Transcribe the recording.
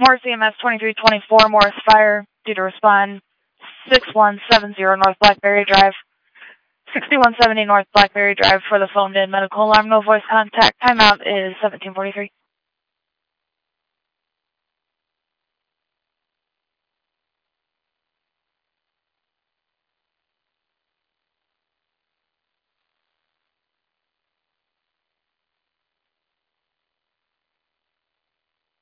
Morris EMS 2324, Morris Fire, due to respond 6170 North Blackberry Drive. 6170 North Blackberry Drive for the phoned in medical alarm, no voice contact. Timeout is 1743.